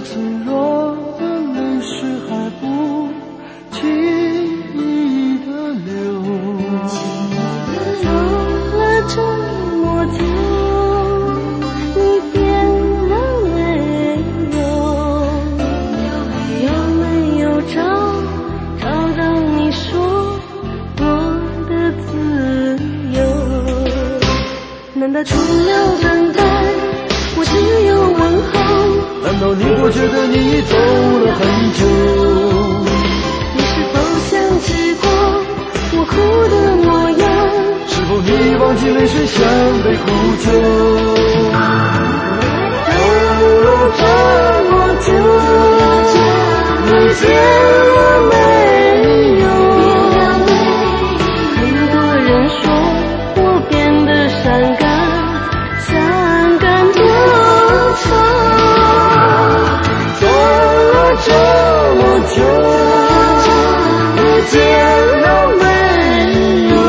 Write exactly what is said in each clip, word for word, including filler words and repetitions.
脆弱的泪水还不轻易的流。 走了这么久，你变了没有？有没有找找到你说过的自由？难道除了等待，我只有问候？ 难道你不觉得你走了很久？ 你是否想起过我哭的模样？ 是否你忘记泪水像被苦酒？ 走了这么久，你变了没有？很多人说我变得伤感，伤感多长？ 这么久，你变了没有？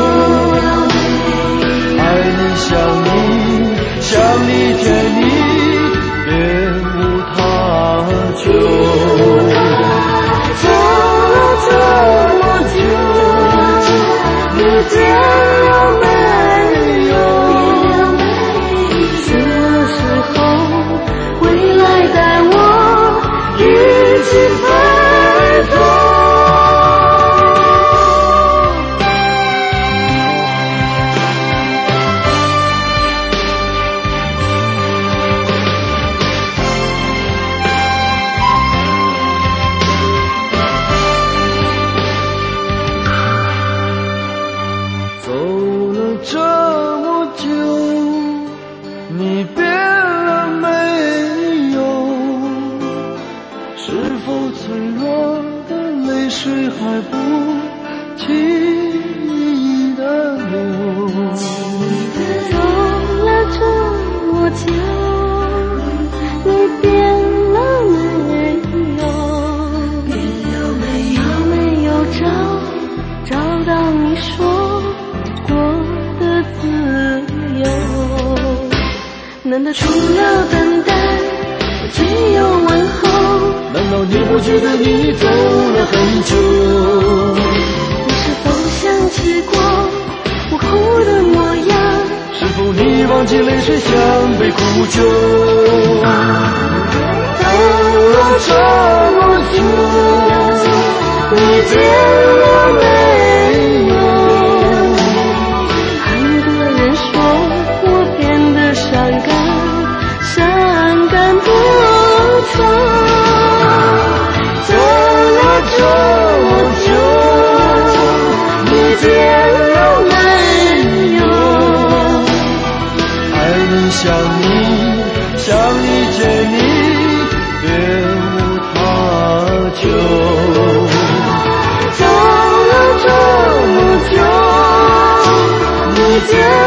爱你想你想你见你别无他求。 走了这么久，你变了没有？什么时候回来带我一起飞走？ 走了这么久，你变了没有？是否脆弱的泪水还不轻易的流？ 走了这么久，你变了没有？有没有找找到你说过的自由？难道除了等待，我只有问候？ 难道你不觉得你走了很久？ 你是否想起过我哭的模样？ 是否你忘记泪水像被苦酒？ 走了这么久，你变了没有？很多人说我变得伤感，伤感多长？走了这么久，你变了没有？ 爱你想你想你见你别无他求。 走了这么久，你变